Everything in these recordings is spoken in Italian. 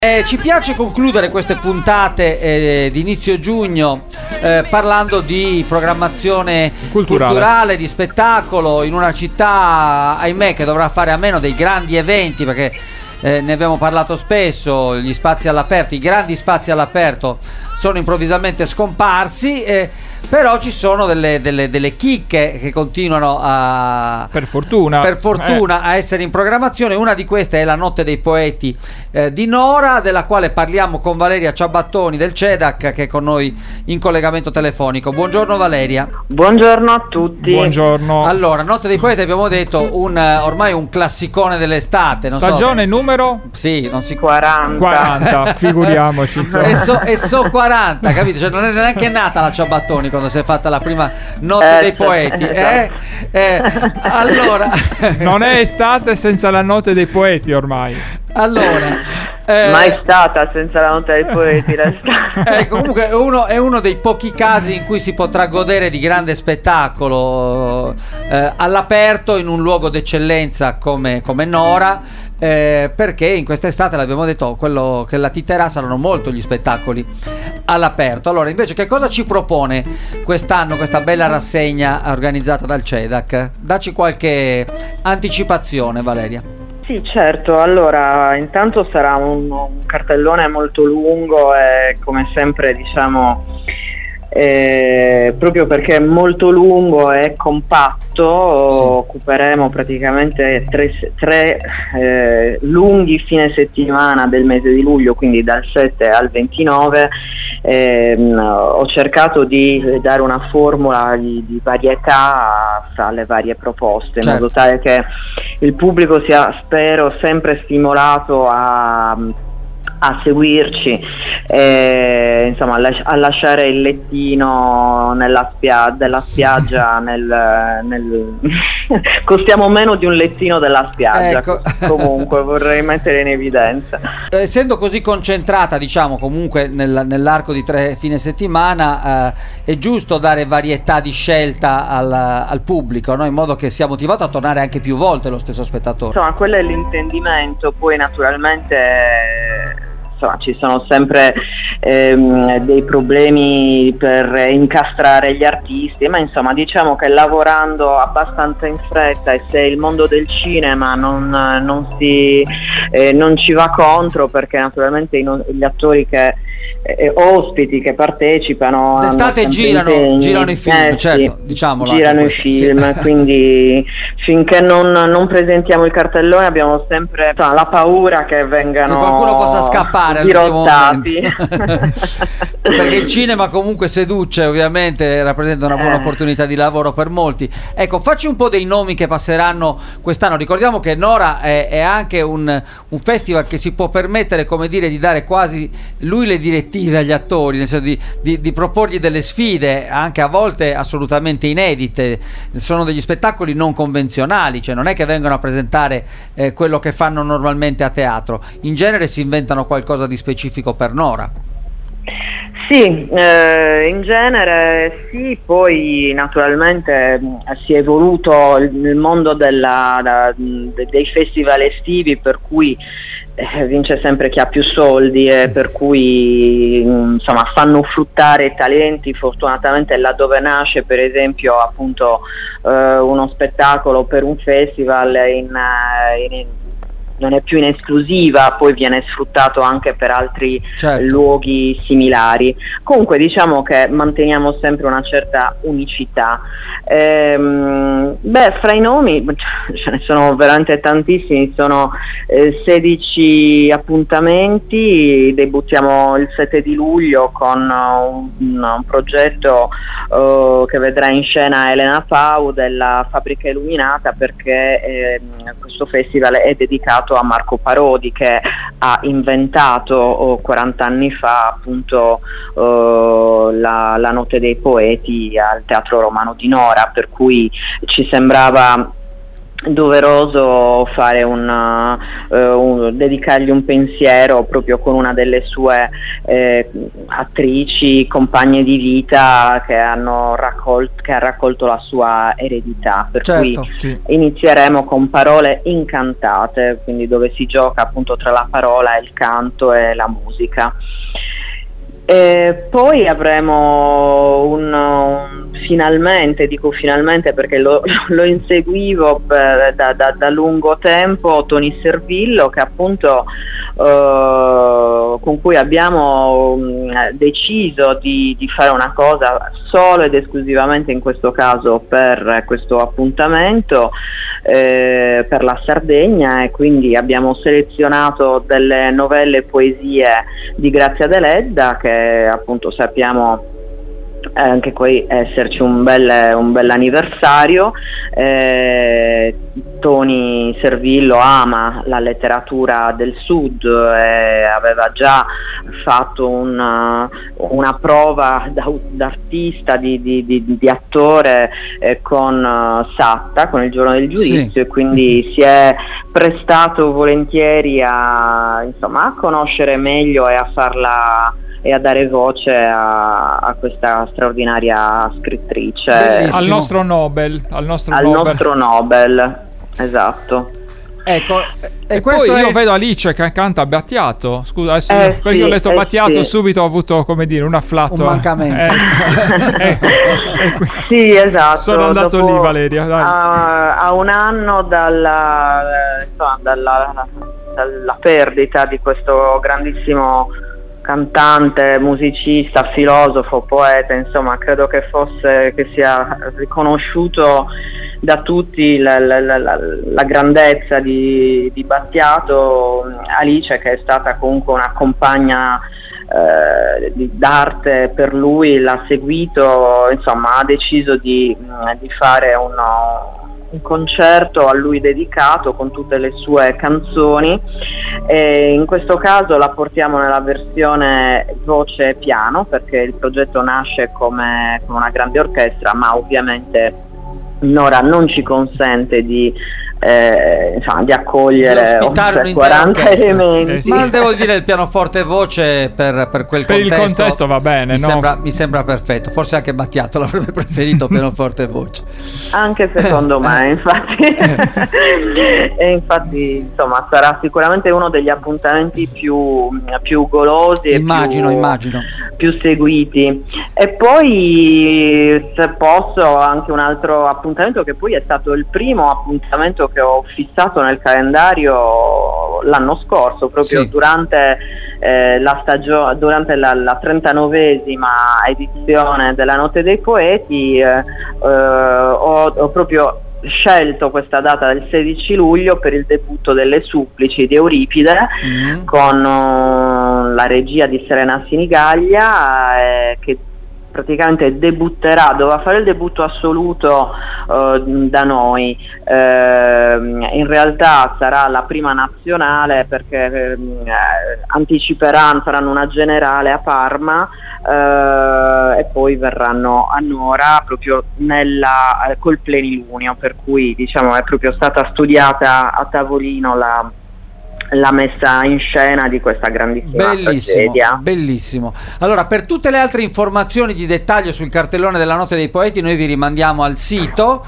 Ci piace concludere queste puntate di inizio giugno parlando di programmazione culturale, di spettacolo in una città, ahimè, che dovrà fare a meno dei grandi eventi, perché ne abbiamo parlato spesso. Gli spazi all'aperto, i grandi spazi all'aperto sono improvvisamente scomparsi, però ci sono delle chicche che continuano per fortuna a essere in programmazione. Una di queste è la Notte dei Poeti di Nora, della quale parliamo con Valeria Ciabattoni del CEDAC, che è con noi in collegamento telefonico. Buongiorno Valeria. Buongiorno a tutti. Buongiorno. Allora, Notte dei Poeti, abbiamo detto ormai un classicone dell'estate. Stagione numero? Sì, non si 40, figuriamoci, insomma. E so 40, capito? Cioè, non è neanche nata la Ciabattoni quando si è fatta la prima Notte dei Poeti. Allora, non è estate senza la Notte dei Poeti ormai. Allora, mai stata senza la Notte dei Poeti l'estate. Comunque è uno dei pochi casi in cui si potrà godere di grande spettacolo all'aperto in un luogo d'eccellenza come Nora. Perché in quest'estate, l'abbiamo detto, quello che latiterà saranno molto gli spettacoli all'aperto. Allora, invece, che cosa ci propone quest'anno questa bella rassegna organizzata dal CEDAC? Dacci qualche anticipazione, Valeria. Sì, certo. Allora, intanto sarà un cartellone molto lungo e, come sempre, diciamo, proprio perché è molto lungo e compatto, sì, occuperemo praticamente tre lunghi fine settimana del mese di luglio, quindi dal 7 al 29. Ho cercato di dare una formula di varietà fra le varie proposte, in modo tale che il pubblico sia, spero, sempre stimolato a seguirci, insomma, a lasciare il lettino della spiaggia costiamo meno di un lettino della spiaggia, ecco. Comunque vorrei mettere in evidenza, essendo così concentrata, diciamo, comunque nell'arco di 3 fine settimana, è giusto dare varietà di scelta al pubblico, no? In modo che sia motivato a tornare anche più volte lo stesso spettatore. Insomma, quello è l'intendimento. Poi naturalmente ci sono sempre dei problemi per incastrare gli artisti, ma insomma, diciamo che lavorando abbastanza in fretta, e se il mondo del cinema non ci va contro, perché naturalmente gli attori ospiti che partecipano d'estate girano i film, certo, sì, diciamolo, girano i film, sì. Quindi finché non presentiamo il cartellone abbiamo sempre la paura che vengano, che qualcuno possa scappare dirottati. Perché il cinema comunque seduce, ovviamente rappresenta una buona opportunità di lavoro per molti. Ecco, facci un po' dei nomi che passeranno quest'anno. Ricordiamo che Nora è anche un festival che si può permettere, come dire, di dare quasi lui le direttive agli attori, nel senso di proporgli delle sfide anche a volte assolutamente inedite. Sono degli spettacoli non convenzionali, cioè non è che vengono a presentare quello che fanno normalmente a teatro. In genere si inventano qualcosa di specifico per Nora. Sì, in genere sì. Poi naturalmente si è evoluto il mondo dei festival estivi, per cui vince sempre chi ha più soldi, e per cui insomma fanno fruttare i talenti. Fortunatamente laddove nasce, per esempio, appunto uno spettacolo per un festival non è più in esclusiva, poi viene sfruttato anche per altri luoghi similari. Comunque diciamo che manteniamo sempre una certa unicità. Fra i nomi ce ne sono veramente tantissimi, sono 16 appuntamenti. Debuttiamo il 7 di luglio con un progetto che vedrà in scena Elena Pau della Fabbrica Illuminata, perché questo festival è dedicato a Marco Parodi, che ha inventato 40 anni fa appunto la Notte dei Poeti al Teatro Romano di Nora, per cui ci sembrava doveroso fare dedicargli un pensiero proprio con una delle sue attrici, compagne di vita che ha raccolto la sua eredità, per cui inizieremo con Parole incantate, quindi dove si gioca appunto tra la parola, il canto e la musica. Poi avremo finalmente, dico finalmente perché lo inseguivo da lungo tempo, Tony Servillo, che appunto con cui abbiamo deciso di fare una cosa solo ed esclusivamente in questo caso per questo appuntamento, per la Sardegna, e quindi abbiamo selezionato delle novelle e poesie di Grazia Deledda, che appunto sappiamo anche qui esserci un bel anniversario. Tony Servillo ama la letteratura del Sud, aveva già fatto una prova d'artista, di attore con Satta, con Il giorno del giudizio, e quindi si è prestato volentieri a conoscere meglio e a farla e a dare voce a questa straordinaria scrittrice. Bellissimo. Al nostro Nobel, esatto. Ecco, e poi io vedo Alice che canta Battiato. Scusa, adesso perché io ho letto Battiato, subito ho avuto, come dire, un afflatto, un mancamento. Sì, esatto. Sono andato lì, Valeria. Dai. A un anno dalla perdita di questo grandissimo cantante, musicista, filosofo, poeta, insomma, credo che sia riconosciuto da tutti la grandezza di Battiato. Alice, che è stata comunque una compagna d'arte per lui, l'ha seguito, insomma, ha deciso di fare un concerto a lui dedicato con tutte le sue canzoni, e in questo caso la portiamo nella versione voce e piano, perché il progetto nasce come una grande orchestra, ma ovviamente Nora non ci consente di accogliere 40 elementi. Ma devo dire, il pianoforte e voce per quel contesto, il contesto va bene, mi sembra perfetto. Forse anche Battiato l'avrebbe preferito pianoforte e voce, anche secondo me, infatti. E infatti, insomma, sarà sicuramente uno degli appuntamenti più golosi e immagino più seguiti. E poi, se posso, anche un altro appuntamento che poi è stato il primo appuntamento che ho fissato nel calendario l'anno scorso, proprio durante durante la 39esima edizione della Notte dei Poeti. Ho proprio scelto questa data del 16 luglio per il debutto delle Supplici di Euripide, con la regia di Serena Sinigaglia, che praticamente doveva fare il debutto assoluto da noi. In realtà sarà la prima nazionale, perché saranno una generale a Parma, e poi verranno a Nora proprio col plenilunio, per cui diciamo è proprio stata studiata a tavolino la messa in scena di questa grandissima tragedia. Bellissimo. Allora, per tutte le altre informazioni di dettaglio sul cartellone della Notte dei Poeti, noi vi rimandiamo al sito.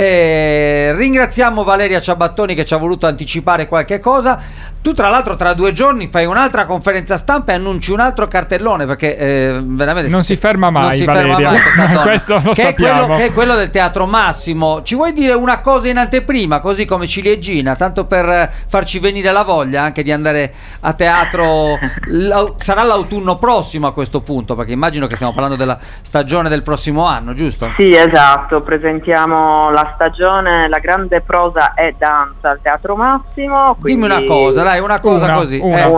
Ringraziamo Valeria Ciabattoni che ci ha voluto anticipare qualche cosa. Tu tra l'altro tra 2 giorni fai un'altra conferenza stampa e annunci un altro cartellone, perché veramente non si ferma mai, Valeria. Questo lo sappiamo. Che è quello del Teatro Massimo. Ci vuoi dire una cosa in anteprima, così come ciliegina, tanto per farci venire la voglia anche di andare a teatro? Sarà l'autunno prossimo a questo punto, perché immagino che stiamo parlando della stagione del prossimo anno, giusto? Sì, esatto, presentiamo la stagione, la grande prosa e danza al Teatro Massimo. Dimmi una cosa, dai, una cosa così.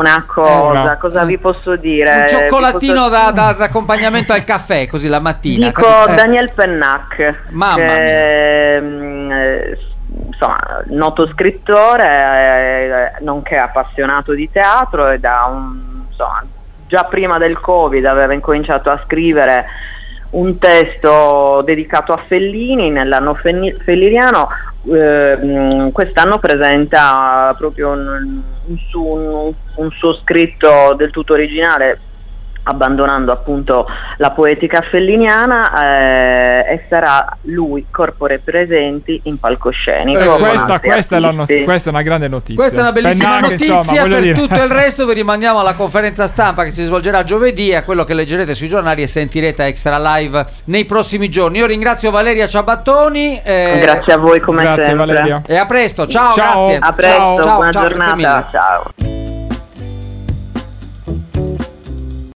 Cosa vi posso dire? Un cioccolatino da accompagnamento al caffè, così la mattina. Dico Daniel Pennac, mamma mia. Insomma, noto scrittore, nonché appassionato di teatro, e già prima del Covid aveva incominciato a scrivere un testo dedicato a Fellini nell'anno felliniano. Quest'anno presenta proprio un suo scritto del tutto originale, abbandonando appunto la poetica felliniana, e sarà lui corpore presenti in palcoscenico. Questa è una grande notizia. Questa è una bellissima notizia. Per tutto il resto vi rimandiamo alla conferenza stampa che si svolgerà giovedì e a quello che leggerete sui giornali e sentirete a Extra Live nei prossimi giorni. Io ringrazio Valeria Ciabattoni. Grazie a voi come sempre. Valeria. E a presto, ciao. Grazie. A presto, buona giornata. Ciao.